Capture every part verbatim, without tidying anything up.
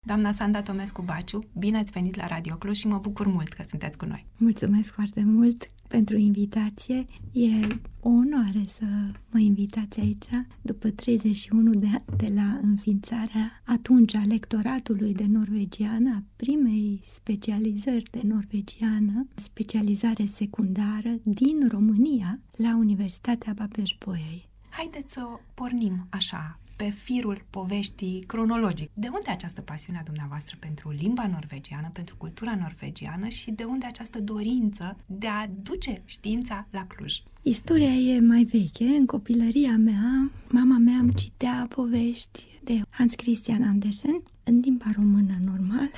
doamna Sanda Tomescu-Baciu. Bine ați venit la Radio Cluj și mă bucur mult că sunteți cu noi. Mulțumesc foarte mult pentru invitație. E o onoare să mă invitați aici după treizeci și unu de ani de la înființarea atunci a lectoratului de norvegiană, a primei specializări de norvegiană, specializare secundară din România la Universitatea Babeș-Bolyai. Haideți să pornim așa, pe firul poveștii cronologic. De unde această pasiune a dumneavoastră pentru limba norvegiană, pentru cultura norvegiană și de unde această dorință de a duce știința la Cluj? Istoria e mai veche. În copilăria mea, mama mea îmi citea povești de Hans Christian Andersen, în limba română normal,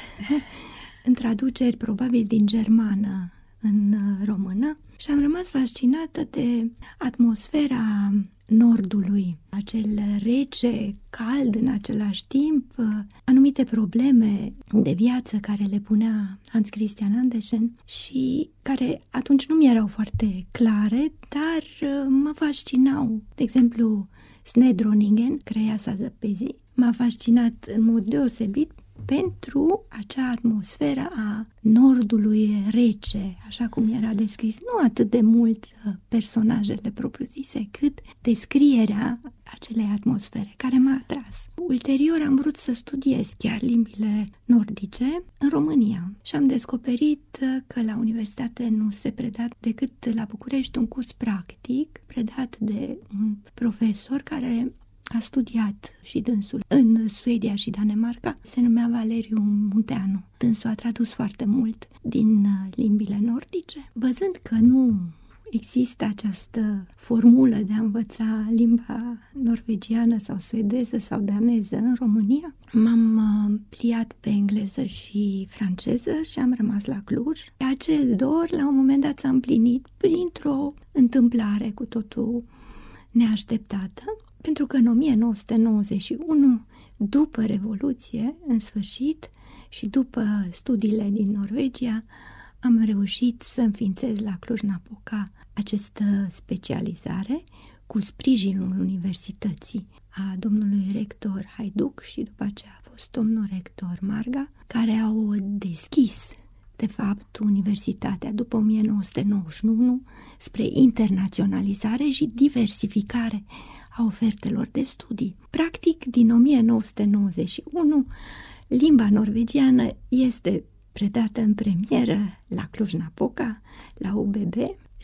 în traduceri probabil din germană în română, și am rămas fascinată de atmosfera Nordului, acel rece, cald în același timp, anumite probleme de viață care le punea Hans Christian Andersen și care atunci nu mi erau foarte clare, dar mă fascinau. De exemplu, Snedroningen, Creiasa zăpezii, m-a fascinat în mod deosebit pentru acea atmosferă a Nordului rece, așa cum era descris, nu atât de mult personajele propriu-zise, cât descrierea acelei atmosfere care m-a atras. Ulterior am vrut să studiez chiar limbile nordice în România și am descoperit că la universitate nu se preda decât la București un curs practic predat de un profesor care a studiat și dânsul în Suedia și Danemarca, se numea Valeriu Munteanu. Dânsul a tradus foarte mult din limbile nordice. Văzând că nu există această formulă de a învăța limba norvegiană sau suedeză sau daneză în România, m-am pliat pe engleză și franceză și am rămas la Cluj. Acel dor, la un moment dat, s-a împlinit printr-o întâmplare cu totul neașteptată, pentru că în o mie nouă sute nouăzeci și unu, după Revoluție, în sfârșit, și după studiile din Norvegia, am reușit să înființez la Cluj-Napoca această specializare cu sprijinul universității a domnului rector Haiduc și după aceea a fost domnul rector Marga, care au deschis, de fapt, universitatea după o mie nouă sute nouăzeci și unu spre internaționalizare și diversificare a ofertelor de studii. Practic, din o mie nouă sute nouăzeci și unu, limba norvegiană este predată în premieră la Cluj-Napoca, la U B B,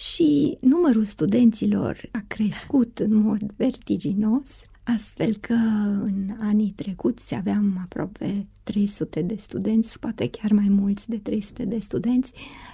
și numărul studenților a crescut în mod vertiginos, astfel că în anii trecuți aveam aproape trei sute de studenți, poate chiar mai mulți de trei sute de studenți,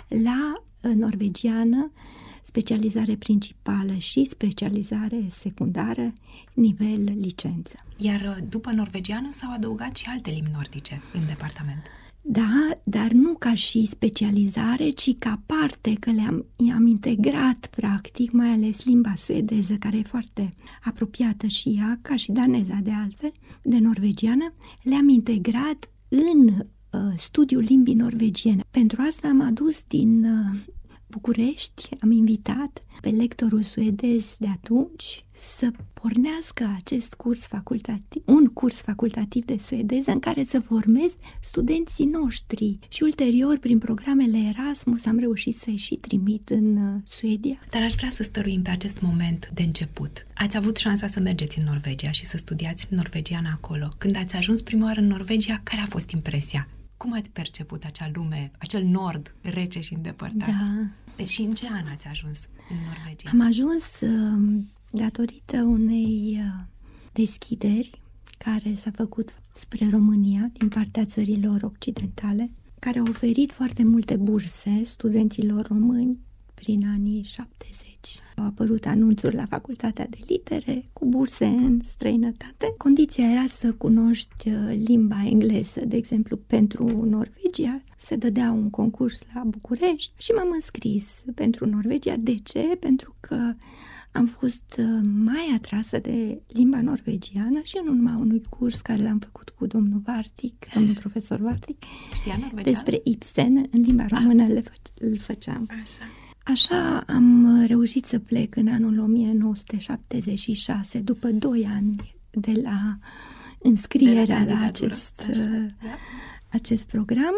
la norvegiană, specializare principală și specializare secundară, nivel licență. Iar după norvegiană s-au adăugat și alte limbi nordice în departament. Da, dar nu ca și specializare, ci ca parte, că le-am am integrat practic, mai ales limba suedeză, care e foarte apropiată și ea, ca și daneza de altfel, de norvegiană, le-am integrat în uh, studiul limbii norvegiene. Pentru asta am adus din uh, București, am invitat pe lectorul suedez de atunci să pornească acest curs facultativ, un curs facultativ de suedeză în care să formez studenții noștri și ulterior prin programele Erasmus am reușit să-i și trimit în Suedia. Dar aș vrea să stăruim pe acest moment de început. Ați avut șansa să mergeți în Norvegia și să studiați norvegiană acolo. Când ați ajuns prima oară în Norvegia, care a fost impresia? Cum ați perceput acea lume, acel nord rece și îndepărtat? Da. Și în ce an ați ajuns în Norvegia? Am ajuns uh, datorită unei uh, deschideri care s-a făcut spre România din partea țărilor occidentale, care au oferit foarte multe burse studenților români prin anii șaptezeci. Au apărut anunțuri la Facultatea de Litere cu burse în străinătate. Condiția era să cunoști limba engleză, de exemplu, pentru Norvegia. Se dădea un concurs la București și m-am înscris pentru Norvegia. De ce? Pentru că am fost mai atrasă de limba norvegiană și în urma unui curs care l-am făcut cu domnul Vartic, domnul profesor Vartic, știa norvegiană? Despre Ibsen, în limba română le fă- îl făceam. Așa. Așa am reușit să plec în anul o mie nouă sute șaptezeci și șase, după doi ani de la înscrierea de la acest Așa, da? acest program,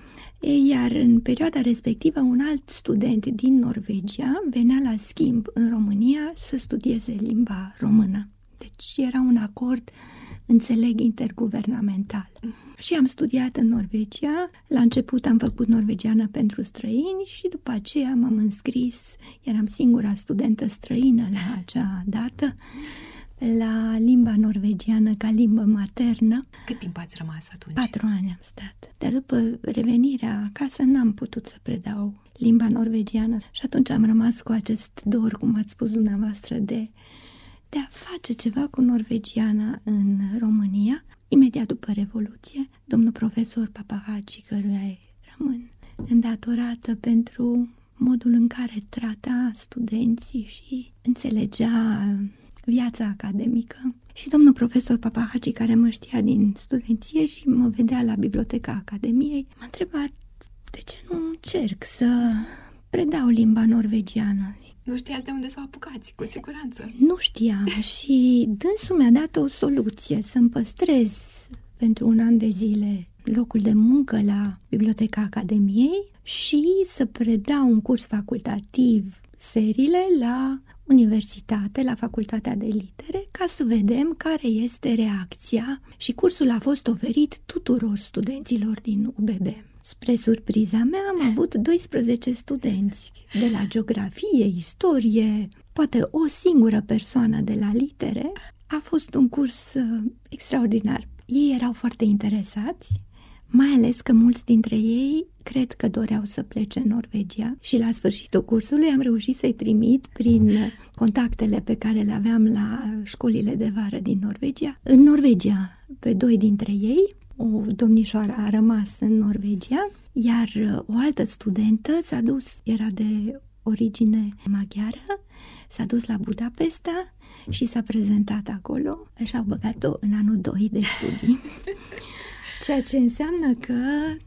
iar în perioada respectivă un alt student din Norvegia venea la schimb în România să studieze limba română. Deci era un acord, înțeleg, interguvernamental. Și am studiat în Norvegia. La început am făcut norvegiană pentru străini și după aceea m-am înscris, eram singura studentă străină la acea dată, la limba norvegiană ca limbă maternă. Cât timp ați rămas atunci? Patru ani am stat. Dar după revenirea acasă n-am putut să predau limba norvegiană și atunci am rămas cu acest dor, cum ați spus dumneavoastră, de, de a face ceva cu norvegiana în România. Imediat după Revoluție, domnul profesor Papahaci, căruia îi rămân îndatorată pentru modul în care trata studenții și înțelegea viața academică. Și domnul profesor Papahaci, care mă știa din studenție și mă vedea la biblioteca Academiei, m-a întrebat de ce nu încerc să predau limba norvegiană. Nu știați de unde să o apucați, cu siguranță. Nu știam și dânsul mi-a dat o soluție, să-mi păstrez pentru un an de zile locul de muncă la Biblioteca Academiei și să predau un curs facultativ, seriile, la universitate, la Facultatea de Litere, ca să vedem care este reacția. Și cursul a fost oferit tuturor studenților din U B B. Spre surpriza mea am avut doisprezece studenți de la geografie, istorie, poate o singură persoană de la litere. A fost un curs uh, extraordinar. Ei erau foarte interesați, mai ales că mulți dintre ei cred că doreau să plece în Norvegia și la sfârșitul cursului am reușit să-i trimit prin contactele pe care le aveam la școlile de vară din Norvegia. În Norvegia, pe doi dintre ei, o domnișoară a rămas în Norvegia, iar o altă studentă s-a dus, era de origine maghiară, s-a dus la Budapesta și s-a prezentat acolo și au băgat-o în anul doi de studii. Ceea ce înseamnă că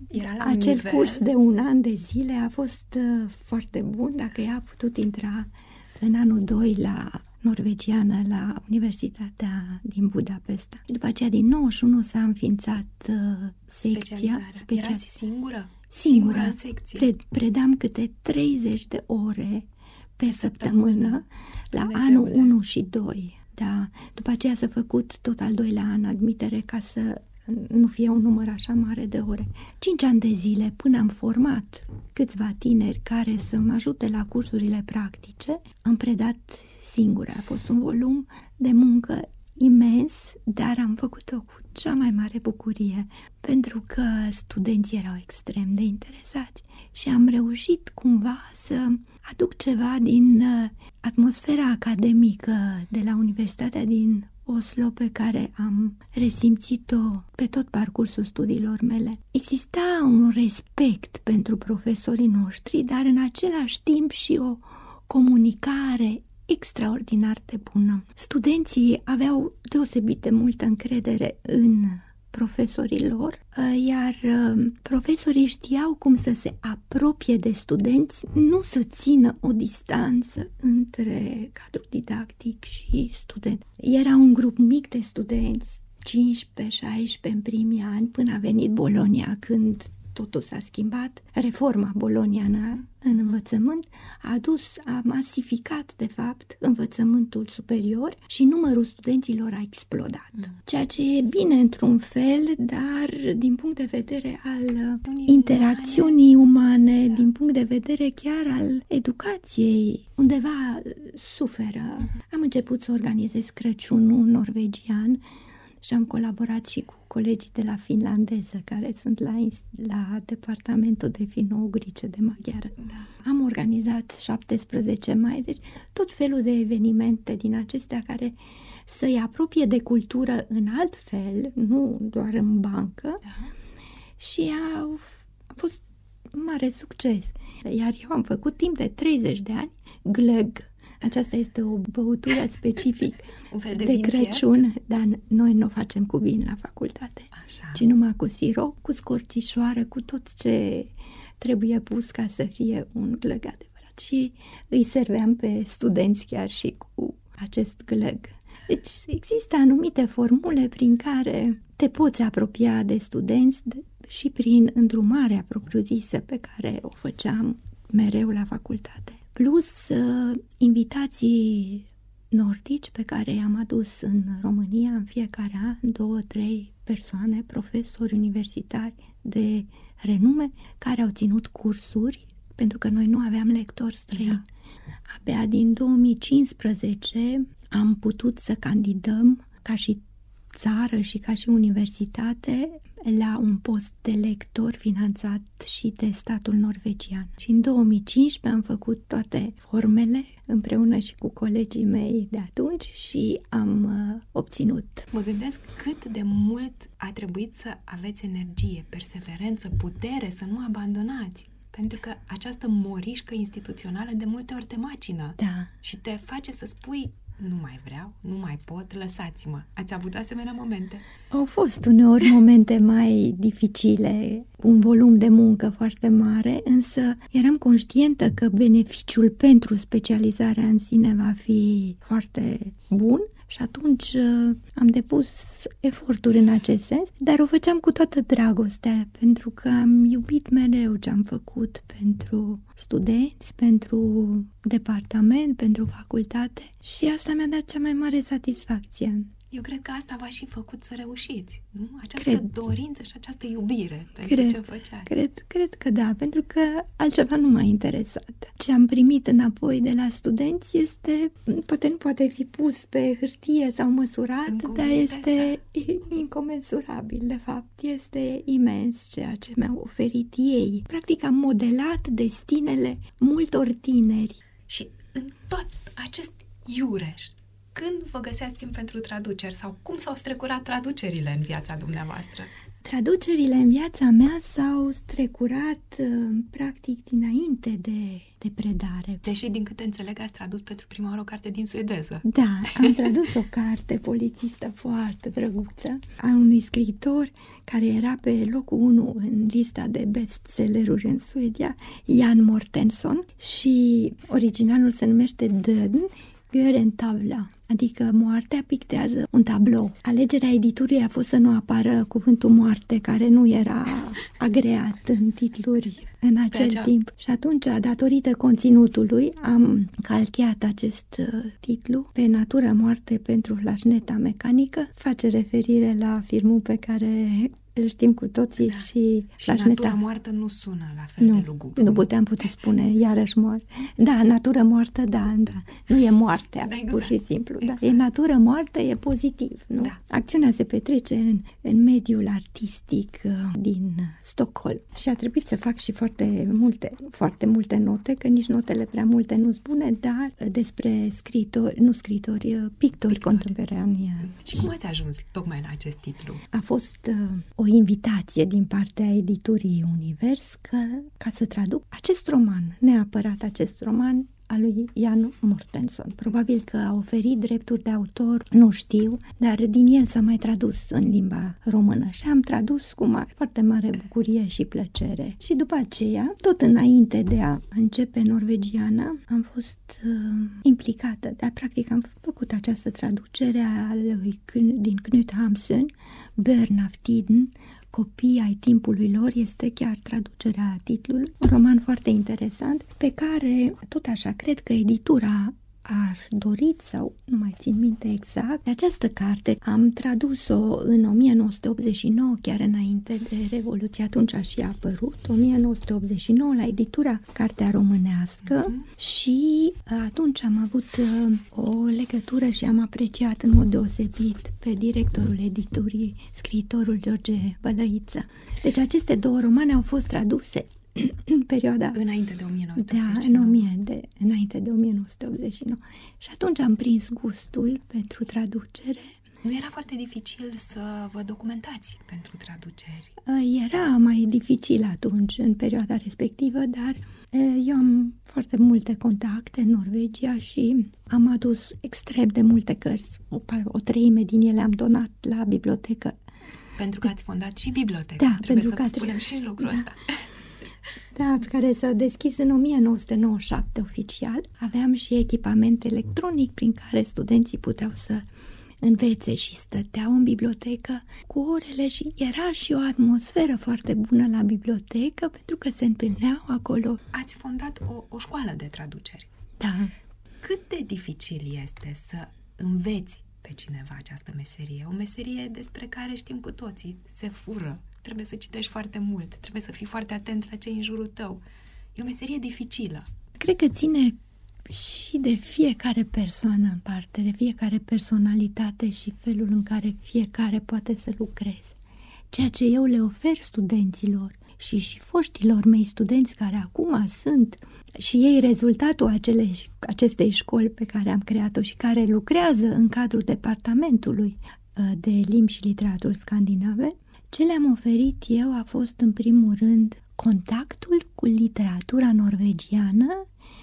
acel nivel. Curs de un an de zile a fost uh, foarte bun, dacă ea a putut intra în anul doi la norvegiană la Universitatea din Budapesta. După aceea, din nouăzeci și unu s-a înființat uh, secția. Special... Erați singură? Singură. Singură în secție. Pre- predam câte treizeci de ore pe, pe săptămână, săptămână la Dumnezeule. Anul unu și doi. Da. După aceea s-a făcut tot al doilea an admitere ca să nu fie un număr așa mare de ore. Cinci ani de zile până am format câțiva tineri care să mă ajute la cursurile practice, am predat singură. A fost un volum de muncă imens, dar am făcut-o cu cea mai mare bucurie, pentru că studenții erau extrem de interesați și am reușit cumva să aduc ceva din atmosfera academică de la Universitatea din Oslo, pe care am resimțit-o pe tot parcursul studiilor mele. Exista un respect pentru profesorii noștri, dar în același timp și o comunicare extraordinar de bună. Studenții aveau deosebit de multă încredere în profesorii lor, iar profesorii știau cum să se apropie de studenți, nu să țină o distanță între cadrul didactic și student. Era un grup mic de studenți, cincisprezece șaisprezece în primii ani, până a venit Bologna, când totul s-a schimbat. Reforma boloniană în învățământ a adus, a masificat, de fapt, învățământul superior și numărul studenților a explodat. Mm. Ceea ce e bine într-un fel, dar din punct de vedere al Unii interacțiunii umane, umane da. Din punct de vedere chiar al educației, undeva suferă. Mm. Am început să organizez Crăciunul norvegian și am colaborat și cu colegii de la finlandeză, care sunt la, la departamentul de finno-ugrice de maghiară. Da. Am organizat șaptesprezece mai, deci tot felul de evenimente din acestea care să-i apropie de cultură în alt fel, nu doar în bancă. Da. Și a, a fost mare succes. Iar eu am făcut timp de treizeci de ani glögg. Aceasta este o băutură specific Un fel de, de Crăciun, fiert? Dar noi nu o facem cu vin la facultate, Așa. ci numai cu sirop, cu scorțișoară, cu tot ce trebuie pus ca să fie un glögg adevărat. Și îi serveam pe studenți chiar și cu acest glögg. Deci există anumite formule prin care te poți apropia de studenți, de, și prin îndrumarea propriu-zisă pe care o făceam mereu la facultate. Plus uh, invitații nordici pe care i-am adus în România în fiecare an, două, trei persoane, profesori universitari de renume, care au ținut cursuri, pentru că noi nu aveam lectori străini. Da. Abia din două mii cincisprezece am putut să candidăm ca și țară și ca și universitate la un post de lector finanțat și de statul norvegian. Și în două mii cincisprezece am făcut toate formele împreună și cu colegii mei de atunci și am uh, obținut. Mă gândesc cât de mult a trebuit să aveți energie, perseverență, putere, să nu abandonați. Pentru că această morișcă instituțională de multe ori te macină. Da. Și te face să spui: nu mai vreau, nu mai pot, lăsați-mă. Ați avut asemenea momente? Au fost uneori momente mai dificile, un volum de muncă foarte mare, însă eram conștientă că beneficiul pentru specializarea în sine va fi foarte bun și atunci am depus eforturi în acest sens, dar o făceam cu toată dragostea, pentru că am iubit mereu ce am făcut pentru studenți, pentru departament, pentru facultate și asta mi-a dat cea mai mare satisfacție. Eu cred că asta v-a și făcut să reușiți, nu? Această cred. dorință și această iubire pentru cred, ce făceați. Cred, cred că da, pentru că altceva nu m-a interesat. Ce am primit înapoi de la studenți este, poate nu poate fi pus pe hârtie sau măsurat, dar este incomensurabil, de fapt. Este imens ceea ce mi-au oferit ei. Practic am modelat destinele multor tineri. Și în tot acest iureș, când vă găseați timp pentru traduceri sau cum s-au strecurat traducerile în viața dumneavoastră? Traducerile în viața mea s-au strecurat practic dinainte de, de predare. Deși, din câte înțeleg, ați tradus pentru prima oară o carte din suedeză. Da, am tradus o carte polițistă foarte drăguță a unui scriitor care era pe locul unu în lista de bestselleruri în Suedia, Jan Mortenson, și originalul se numește Döden, Gören tavla, adică moartea pictează un tablou. Alegerea editurii a fost să nu apară cuvântul moarte, care nu era agreat în titluri în acel acea... timp. Și atunci, datorită conținutului, am calcheat acest titlu pe natură moarte pentru flașneta mecanică. Face referire la filmul pe care îl știm cu toții, da. și Și natura moartă nu sună la fel nu, de lugubru. Nu puteam putea spune iarăși moarte. Da, natură moartă, da, da. Nu e moartea, da, exact. Pur și simplu. Exact. Da. E natură moartă, e pozitiv, nu? Da. Acțiunea se petrece în, în mediul artistic uh, din Stockholm. Și a trebuit să fac și foarte multe, foarte multe note, că nici notele prea multe nu spune, dar despre scritori, nu scritori, pictori, pictori. contemporani. Și cum ați ajuns tocmai la acest titlu? A fost uh, o invitație din partea editurii Univers că, ca să traduc acest roman, neapărat acest roman al lui Jan Mortenson. Probabil că a oferit drepturi de autor, nu știu, dar din el s-a mai tradus în limba română și am tradus cu mare, foarte mare bucurie și plăcere. Și după aceea, tot înainte de a începe norvegiana, am fost uh, implicată, dar practic am făcut această traducere a lui, din Knut Hamsun, Børn af tiden, Copii ai timpului lor, este chiar traducerea titlului, un roman foarte interesant, pe care, tot așa, cred că editura ar dorit, sau nu mai țin minte exact, de această carte am tradus-o în o mie nouă sute optzeci și nouă, chiar înainte de Revoluție, atunci a și apărut, o mie nouă sute optzeci și nouă, la editura Cartea Românească, uh-huh. și atunci am avut uh, o legătură și am apreciat în mod deosebit pe directorul editurii, scriitorul George Bălăiță. Deci aceste două romane au fost traduse în perioada... Înainte de o mie nouă sute optzeci și nouă. Da, în o mie de, înainte de o mie nouă sute optzeci și nouă. Și atunci am prins gustul pentru traducere. Nu era foarte dificil să vă documentați pentru traduceri? Era mai dificil atunci, în perioada respectivă, dar eu am foarte multe contacte în Norvegia și am adus extrem de multe cărți. O, o treime din ele am donat la bibliotecă. Pentru că ați fondat și biblioteca. Da, trebuie pentru să că spunem și lucrul da. ăsta. Da, care s-a deschis în o mie nouă sute nouăzeci și șapte oficial. Aveam și echipament electronic prin care studenții puteau să învețe și stăteau în bibliotecă cu orele și era și o atmosferă foarte bună la bibliotecă pentru că se întâlneau acolo. Ați fondat o, o școală de traduceri. Da. Cât de dificil este să înveți pe cineva această meserie? O meserie despre care știm cu toții, se fură, trebuie să citești foarte mult, trebuie să fii foarte atent la cei în jurul tău. E o meserie dificilă. Cred că ține și de fiecare persoană în parte, de fiecare personalitate și felul în care fiecare poate să lucreze. Ceea ce eu le ofer studenților și și foștilor mei studenți care acum sunt și ei rezultatul acele, acestei școli pe care am creat-o și care lucrează în cadrul departamentului de limbi și literaturi scandinave, ce le-am oferit eu a fost în primul rând contactul cu literatura norvegiană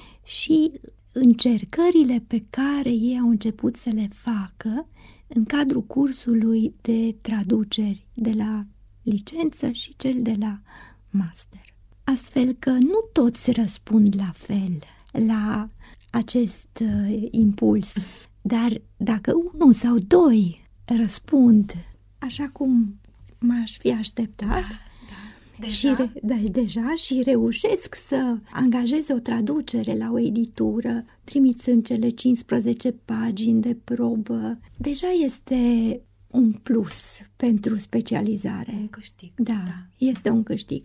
și încercările pe care ei au început să le facă în cadrul cursului de traduceri de la licență și cel de la master. Astfel că nu toți răspund la fel la acest uh, impuls, dar dacă unul sau doi răspund așa cum m-aș fi așteptat, da, da. Deja? Și re, da, deja și reușesc să angajeze o traducere la o editură, trimițând cele cincisprezece pagini de probă, deja este un plus pentru specializare. Un câștig. Da, da, este un câștig.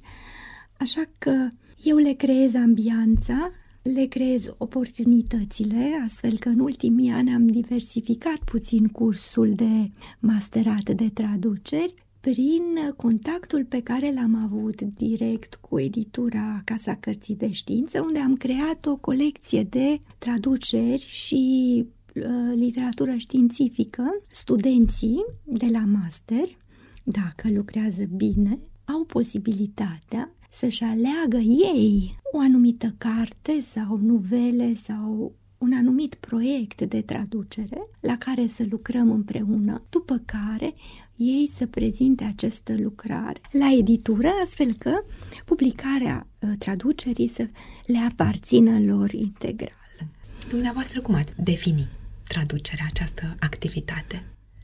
Așa că eu le creez ambianța, le creez oportunitățile, astfel că în ultimii ani am diversificat puțin cursul de masterat de traduceri prin contactul pe care l-am avut direct cu editura Casa Cărții de Știință, unde am creat o colecție de traduceri și uh, literatură științifică. Studenții de la master, dacă lucrează bine, au posibilitatea să-și aleagă ei o anumită carte sau nuvele sau un anumit proiect de traducere la care să lucrăm împreună, după care ei să prezinte această lucrare la editură, astfel că publicarea traducerii să le aparțină lor integral. Dumneavoastră cum ați defini traducerea, această activitate?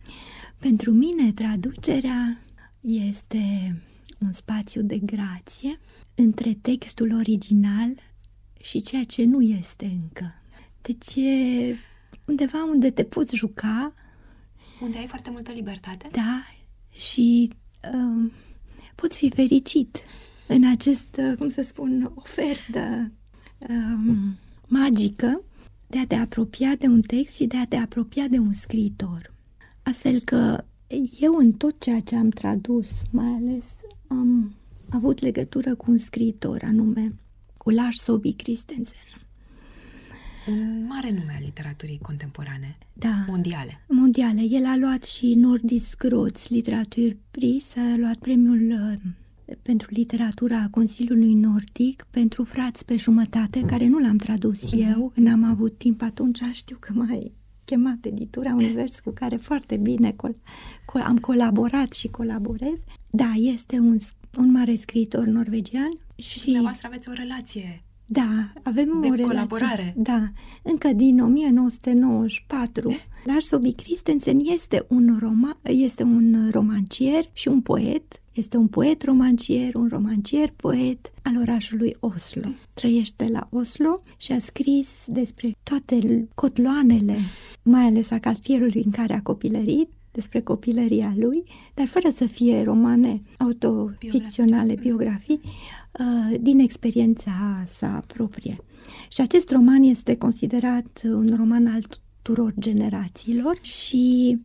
Pentru mine traducerea este un spațiu de grație între textul original și ceea ce nu este încă. Deci e undeva unde te poți juca. Unde ai foarte multă libertate? Da, și uh, poți fi fericit în acest, cum să spun, ofertă uh, magică de a te apropia de un text și de a te apropia de un scriitor. Astfel că eu în tot ceea ce am tradus, mai ales am avut legătură cu un scriitor, anume cu Lars Saabye Christensen. Un mare nume al literaturii contemporane, da, mondiale. Mondiale. El a luat și Nordisk Råds Litteraturpris, a luat premiul uh, pentru literatura Consiliului Nordic pentru Frați pe jumătate, care nu l-am tradus mm-hmm. eu, n-am avut timp atunci, știu că m-ai chemat editura Univers, cu care foarte bine col- col- am colaborat și colaborez. Da, este un, un mare scriitor norvegian. Și dumneavoastră aveți o relație. Da, avem de o relație. colaborare. Da, încă din o mie nouă sute nouăzeci și patru. Lars Saabye Christensen este un, roma, este un romancier și un poet. Este un poet romancier, un romancier poet al orașului Oslo. Trăiește la Oslo și a scris despre toate cotloanele, mai ales a cartierului în care a copilărit, despre copilăria lui, dar fără să fie romane autoficționale, biografii, din experiența sa proprie. Și acest roman este considerat un roman al tuturor generațiilor și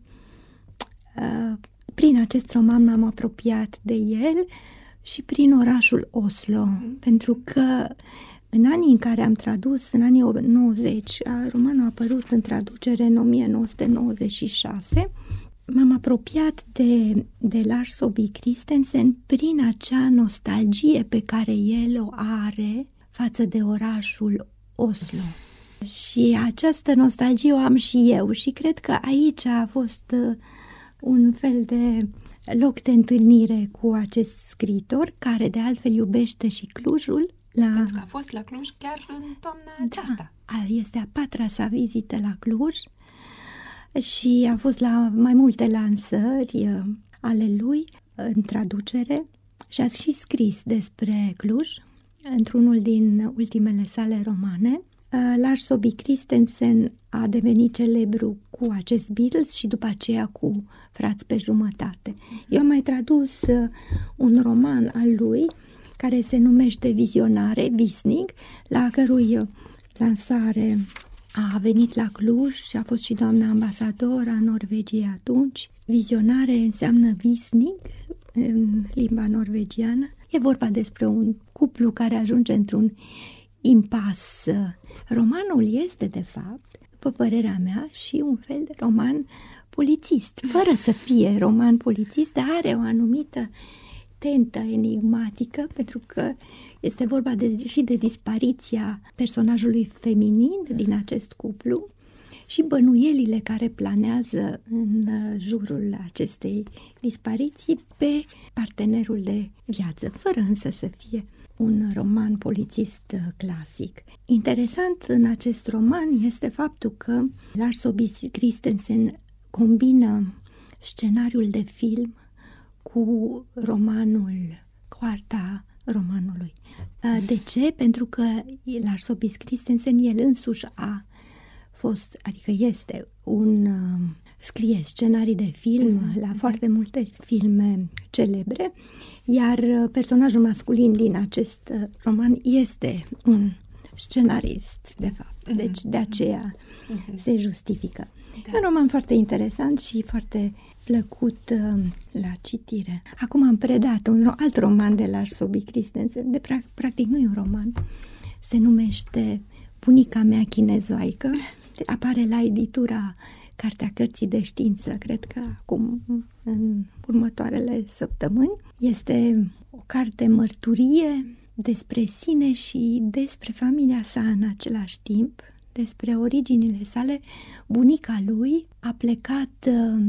uh, prin acest roman m-am apropiat de el și prin orașul Oslo, mm. pentru că în anii în care am tradus, în anii nouăzeci, romanul a apărut în traducere în o mie nouă sute nouăzeci și șase, m-am apropiat de, de Lars Saabye Christensen prin acea nostalgie pe care el o are față de orașul Oslo. Și această nostalgie o am și eu și cred că aici a fost un fel de loc de întâlnire cu acest scriitor, care de altfel iubește și Clujul. La... Pentru că a fost la Cluj chiar în toamna aceasta. Da, este a patra sa vizită la Cluj. și a fost la mai multe lansări ale lui în traducere și a și scris despre Cluj într-unul din ultimele sale romane. Lars Saabye Christensen a devenit celebru cu acest Beatles și după aceea cu Frați pe jumătate. Eu am mai tradus un roman al lui care se numește Vizionare, Visnig, la cărui lansare a venit la Cluj și a fost și doamna ambasador a Norvegiei atunci. Vizionare înseamnă Visnig în limba norvegiană. E vorba despre un cuplu care ajunge într-un impas. Romanul este, de fapt, după părerea mea, și un fel de roman polițist, fără să fie roman polițist, dar are o anumită tentă enigmatică, pentru că este vorba de, și de dispariția personajului feminin din acest cuplu și bănuielile care planează în jurul acestei dispariții pe partenerul de viață, fără însă să fie un roman polițist clasic. Interesant în acest roman este faptul că Lars Saabye Christensen combină scenariul de film cu romanul, cu arta romanului. De ce? Pentru că Lars Saabye Christensen el însuși a fost, adică este un scrie scenarii de film mm-hmm. la foarte multe filme celebre, iar personajul masculin din acest roman este un scenarist, de fapt. Mm-hmm. Deci de aceea mm-hmm. se justifică. Da. Un roman foarte interesant și foarte plăcut uh, la citire. Acum am predat un alt roman de Lars Saabye Christensen, de pra- practic nu e un roman, se numește Bunica mea chinezoaică, apare la editura Cartea Cărții de Știință, cred că acum în următoarele săptămâni. Este o carte mărturie despre sine și despre familia sa în același timp, despre originile sale. Bunica lui a plecat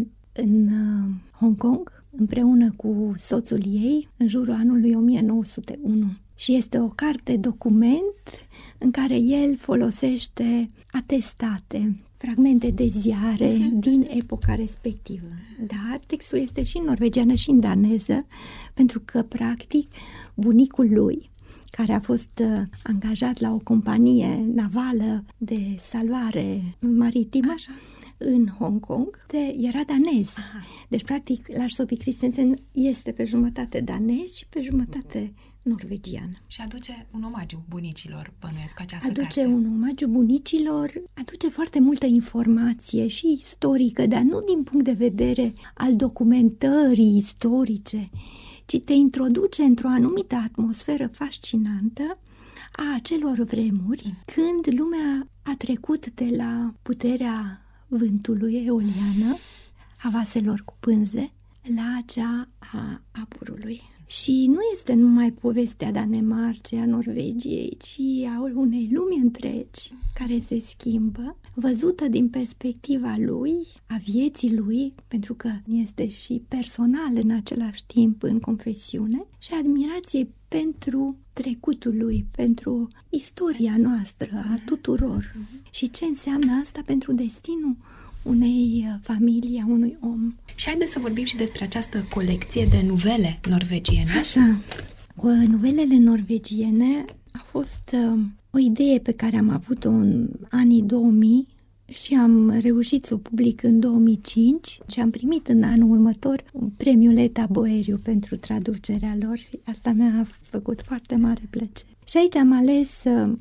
în Hong Kong împreună cu soțul ei în jurul anului o mie nouă sute unu și este o carte document în care el folosește atestate, fragmente de ziare din epoca respectivă. Dar textul este și în norvegiană și în daneză, pentru că practic bunicul lui, care a fost angajat la o companie navală de salvare maritimă, așa, în Hong Kong, era danez. Aha. Deci, practic, Lars Saabye Christensen este pe jumătate danez și pe jumătate norvegian. Și aduce un omagiu bunicilor, bănuiesc, această aduce carte. un omagiu bunicilor, aduce foarte multă informație și istorică, dar nu din punct de vedere al documentării istorice, ci te introduce într-o anumită atmosferă fascinantă a acelor vremuri, când lumea a trecut de la puterea vântului eoliană, a vaselor cu pânze, la cea a aburului. Și nu este numai povestea Danemarcei, a Norvegiei, ci a unei lumi întregi care se schimbă, văzută din perspectiva lui, a vieții lui, pentru că este și personal în același timp în confesiune, și admirație pentru trecutul lui, pentru istoria noastră, a tuturor. Și ce înseamnă asta pentru destinul unei familii, a unui om. Și haideți să vorbim și despre această colecție de nuvele norvegiene. Așa, nuvelele norvegiene a fost uh, o idee pe care am avut-o în anii două mii și am reușit să o public în două mii cinci și am primit în anul următor un premiu Leta Boeriu pentru traducerea lor și asta mi-a făcut foarte mare plăcere. Și aici am ales uh,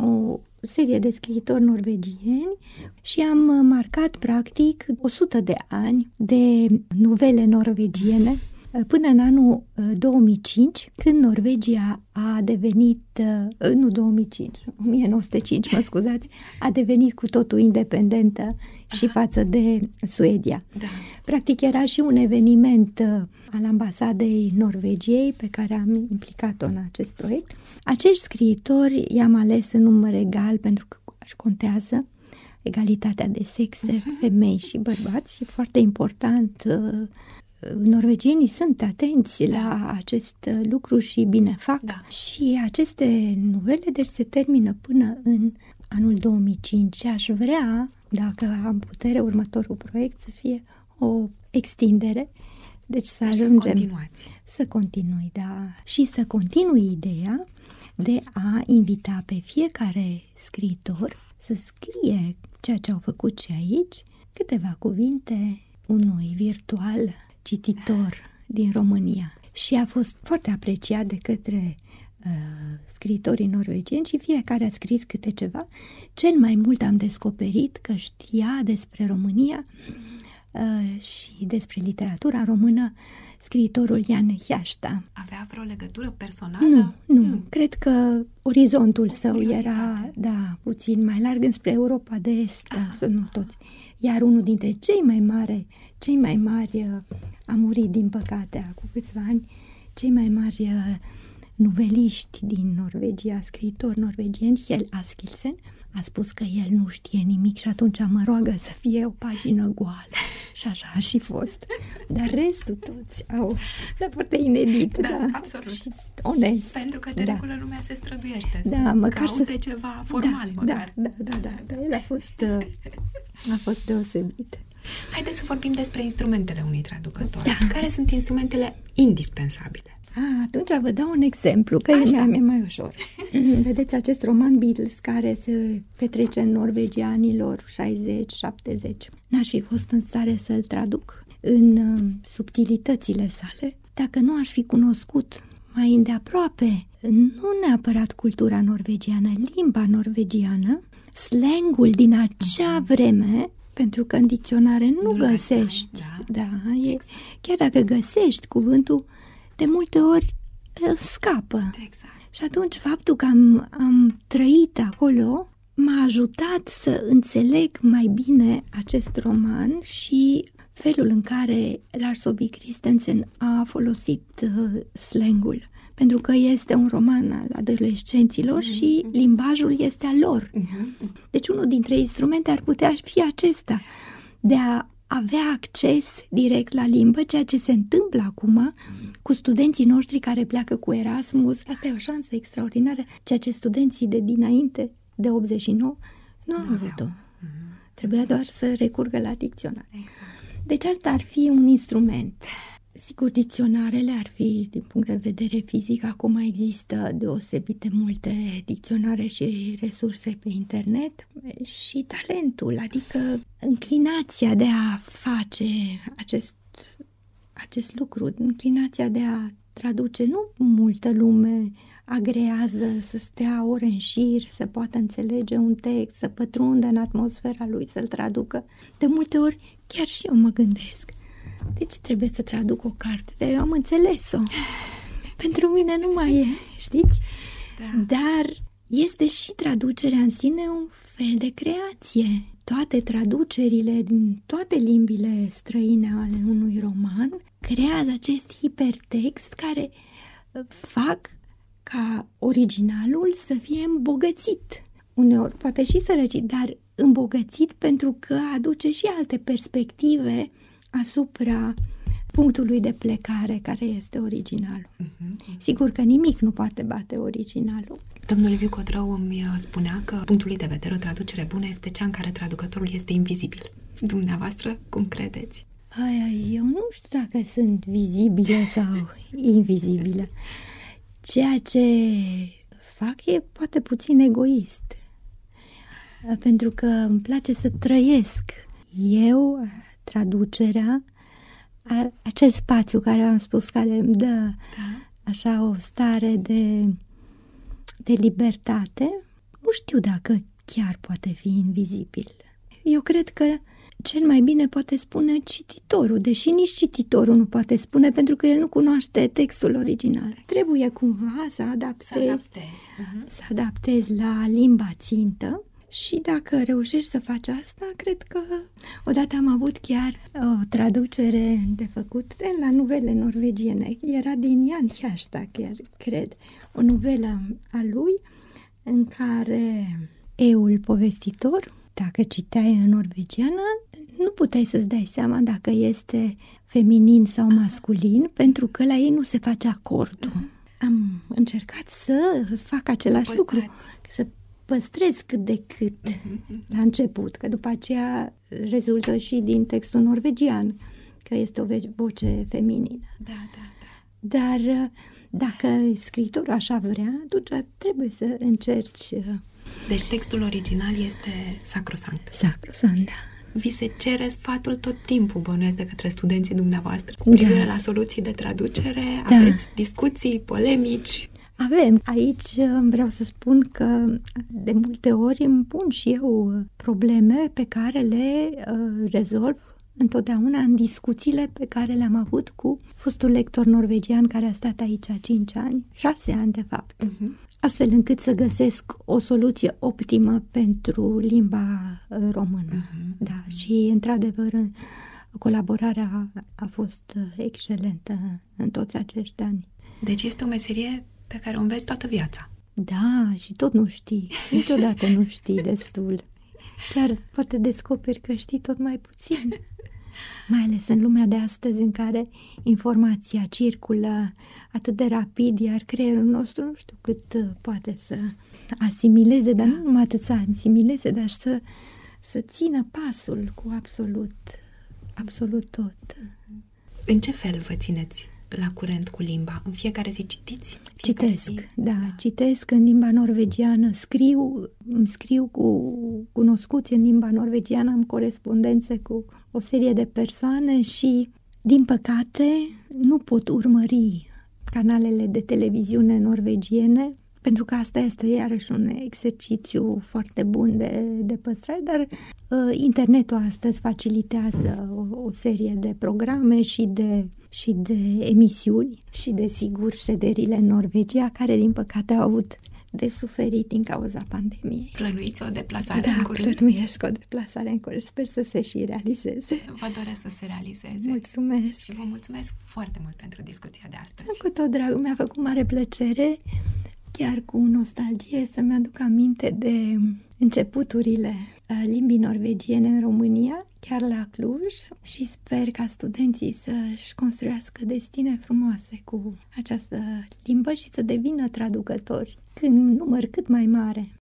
o serie de scriitori norvegieni și am marcat practic o sută de ani de nuvele norvegiene până în anul două mii cinci, când Norvegia a devenit, nu două mii cinci, o mie nouă sute cinci, mă scuzați, a devenit cu totul independentă și Aha. față de Suedia. Da. Practic era și un eveniment al ambasadei Norvegiei pe care am implicat-o în acest proiect. Acești scriitori i-am ales în număr egal pentru că aș contează egalitatea de sexe, femei și bărbați. E foarte important. Norvegienii sunt atenți da. la acest lucru și bine fac. Da. Și aceste nuvele deci se termină până în anul două mii cinci. Aș vrea dacă am putere, următorul proiect să fie o extindere. Deci să deci ajungem... Să continuați. Să continui, da. Și să continui ideea de a invita pe fiecare scriitor să scrie ceea ce au făcut și aici, câteva cuvinte unui virtual cititor din România. Și a fost foarte apreciat de către uh, scriitorii norvegieni și fiecare a scris câte ceva. Cel mai mult am descoperit că știa despre România uh, și despre literatura română scriitorul Jan Hiașta. Avea vreo legătură personală? Nu, nu, nu. Cred că orizontul o său curiozitate. era, da, puțin mai larg înspre Europa de Est, ah. nu toți. Iar unul dintre cei mai mari, cei mai mari a murit din păcate acum câțiva ani, cei mai mari nuveliști din Norvegia, scriitori norvegieni, Kjell Askildsen, a spus că el nu știe nimic și atunci mă roagă să fie o pagină goală. Și așa a și fost. Dar restul toți au, dar foarte inedit. Da, da, absolut. Și onest. Pentru că de da. regulă lumea se străduiește da, să măcar caute să... ceva formal, da, măcar. Da, da, da, da, da. El a fost, a fost deosebit. Haideți să vorbim despre instrumentele unui traducător. Da. Care sunt instrumentele indispensabile? A, atunci vă dau un exemplu, că Așa. e mi-e mai ușor. Vedeți acest roman Beatles care se petrece în Norvegia anilor șaizeci șaptezeci. N-aș fi fost în stare să-l traduc în uh, subtilitățile sale dacă nu aș fi cunoscut mai îndeaproape, nu neapărat cultura norvegiană, limba norvegiană, slangul din acea vreme, pentru că în dicționare nu, nu găsești. Găseai, da. Da, e, chiar dacă găsești cuvântul, de multe ori scapă. Exact. Și atunci faptul că am, am trăit acolo m-a ajutat să înțeleg mai bine acest roman și felul în care Lars Saabye Christensen a folosit uh, slangul. Pentru că este un roman al adolescenților uh-huh, și uh-huh. limbajul este al lor. Uh-huh. Deci unul dintre instrumente ar putea fi acesta, de a avea acces direct la limbă, ceea ce se întâmplă acum cu studenții noștri care pleacă cu Erasmus. Asta e o șansă extraordinară, ceea ce studenții de dinainte, de optzeci și nouă, nu au avut-o. Mm-hmm. Trebuia doar să recurgă la dicționar. Exact. Deci asta ar fi un instrument. Sigur, dicționarele ar fi, din punct de vedere fizic, acum există deosebite multe dicționare și resurse pe internet, și talentul, adică înclinația de a face acest, acest lucru, înclinația de a traduce. Nu multă lume agrează să stea ore în șir, să poată înțelege un text, să pătrundă în atmosfera lui, să-l traducă. De multe ori chiar și eu mă gândesc, de ce trebuie să traduc o carte? Dar eu am înțeles-o. Pentru mine nu mai e, știți? Da. Dar este și traducerea în sine un fel de creație. Toate traducerile din toate limbile străine ale unui roman creează acest hipertext care fac ca originalul să fie îmbogățit. Uneori poate și sărăcit, dar îmbogățit pentru că aduce și alte perspective asupra punctului de plecare care este originalul. Uh-huh. Sigur că nimic nu poate bate originalul. Domnul Liviu Codrău îmi spunea că punctul lui de vedere, o traducere bună este cea în care traducătorul este invizibil. Dumneavoastră, cum credeți? Eu nu știu dacă sunt vizibilă sau invizibilă. Ceea ce fac e poate puțin egoist. Pentru că îmi place să trăiesc eu traducerea, acel spațiu care am spus, care îmi dă da. așa o stare de, de libertate, nu știu dacă chiar poate fi invizibil. Eu cred că cel mai bine poate spune cititorul, deși nici cititorul nu poate spune, pentru că el nu cunoaște textul original. Trebuie cumva să adaptezi, să adaptezi, uh-huh. să adaptezi la limba țintă. Și dacă reușești să faci asta, cred că odată am avut chiar o traducere de făcut la nuvele norvegiene. Era din Jan Hiașta, chiar cred. O nuvelă a lui în care eul povestitor, dacă citeai în norvegiană, nu puteai să-ți dai seama dacă este feminin sau masculin, pentru că la ei nu se face acordul. Am încercat să fac același să lucru, să păstrez cât de cât la început, că după aceea rezultă și din textul norvegian, că este o voce feminină. Da, da, da. Dar dacă scriitorul așa vrea, atunci trebuie să încerci. Deci textul original este sacrosanct. Sacrosanct, da. Vi se cere sfatul tot timpul, bănuiesc, de către studenții dumneavoastră cu privire da. la soluții de traducere? Da. Aveți discuții, polemici? Avem. Aici vreau să spun că de multe ori îmi pun și eu probleme pe care le uh, rezolv întotdeauna în discuțiile pe care le-am avut cu fostul lector norvegian care a stat aici cinci ani, șase ani de fapt. Uh-huh. Astfel încât să găsesc o soluție optimă pentru limba română. Uh-huh. Da, și într-adevăr colaborarea a fost excelentă în toți acești ani. Deci este o meserie pe care o înveți toată viața. Da, și tot nu știi. Niciodată nu știi destul. Chiar poate descoperi că știi tot mai puțin. Mai ales în lumea de astăzi în care informația circulă atât de rapid, iar creierul nostru nu știu cât poate să asimileze, dar nu numai atât să asimileze, dar să, să țină pasul cu absolut, absolut tot. În ce fel vă țineți la curent cu limba? În fiecare zi citiți? Fiecare Citesc, zi? Da, da, citesc în limba norvegiană, scriu, îmi scriu cu cunoscuți în limba norvegiană, am corespondențe cu o serie de persoane și, din păcate, nu pot urmări canalele de televiziune norvegiene, pentru că asta este iarăși un exercițiu foarte bun de, de păstrare, dar uh, internetul astăzi facilitează o, o serie de programe și de, și de emisiuni și, desigur, șederile în Norvegia, care, din păcate, au avut de suferit din cauza pandemiei. Plănuiți o deplasare da, în curând? plănuiesc o deplasare în curând. Sper să se și realizeze. Vă doresc să se realizeze. Mulțumesc. Și vă mulțumesc foarte mult pentru discuția de astăzi. Cu tot dragul, mi-a făcut mare plăcere, chiar cu nostalgie, să-mi aduc aminte de începuturile limbii norvegiene în România, chiar la Cluj, și sper ca studenții să-și construiască destine frumoase cu această limbă și să devină traducători în număr cât mai mare.